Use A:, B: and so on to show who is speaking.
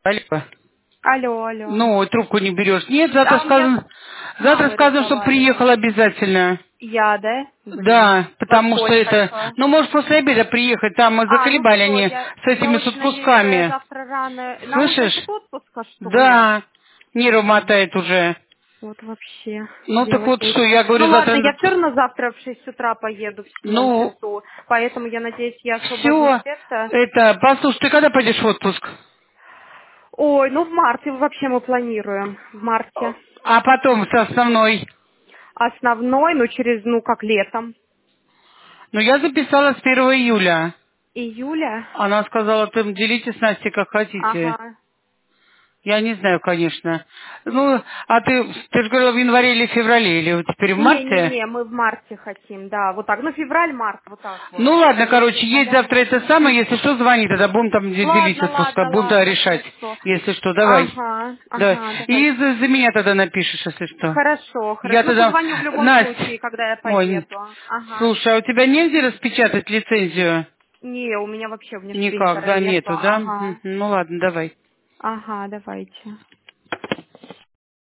A: Алло.
B: Алло, алло.
A: Ну, трубку не берешь. Нет,
B: А у меня
A: завтра
B: мама
A: сказано, что приехал
B: разговаривала.
A: обязательно.
B: Я, да?
A: Да,
B: Во
A: потому что это...
B: сколько?
A: Ну, может, после обеда приехать, там
B: Ну
A: заколебали
B: все,
A: они с
B: я
A: этими с
B: очень надеюсь, что я
A: отпусками.
B: завтра рано... На утро
A: Слышишь?
B: нет отпуска, что ли?
A: Да, нервы мотает уже.
B: Вот вообще
A: Ну, так
B: делать
A: вот что,
B: нечего.
A: я
B: Ну
A: говорю,
B: ладно,
A: завтра...
B: я все равно завтра в 6 утра поеду в 7
A: Ну,
B: часу, поэтому я надеюсь, я освобожусь
A: все.
B: это.
A: Это, послушай, ты когда пойдешь в отпуск?
B: Ой, ну в марте вообще мы планируем. В марте.
A: А потом с основной.
B: Основной, ну через, ну как летом.
A: Ну, я записала с 1 июля.
B: Июля.
A: Она сказала, там делитесь с Настей как хотите.
B: Ага.
A: Я не знаю, конечно. Ну, а ты же говорила в январе или феврале, или вот теперь в марте?
B: Не-не-не, мы в марте хотим, да, вот так. Ну, февраль-март, вот так вот.
A: Ну ладно,
B: Конец
A: короче, едь
B: февраля,
A: завтра
B: март.
A: это самое, если что, звони, тогда будем там делить
B: Ладно,
A: отпуска,
B: ладно,
A: будем тогда
B: ладно,
A: решать,
B: хорошо.
A: если что, давай.
B: Ага,
A: Да.
B: ага, давай.
A: И за меня тогда напишешь, если что.
B: Хорошо,
A: Я
B: хорошо. Ну,
A: тогда...
B: позвоню в любом случае,
A: Настя,
B: когда я
A: ой,
B: поеду. Ага.
A: слушай, а у тебя негде распечатать лицензию?
B: Не, у меня вообще, у меня ж
A: Никак,
B: принтера
A: да,
B: нету.
A: нету, да?
B: Ага.
A: Ну ладно, давай.
B: Ага, давайте.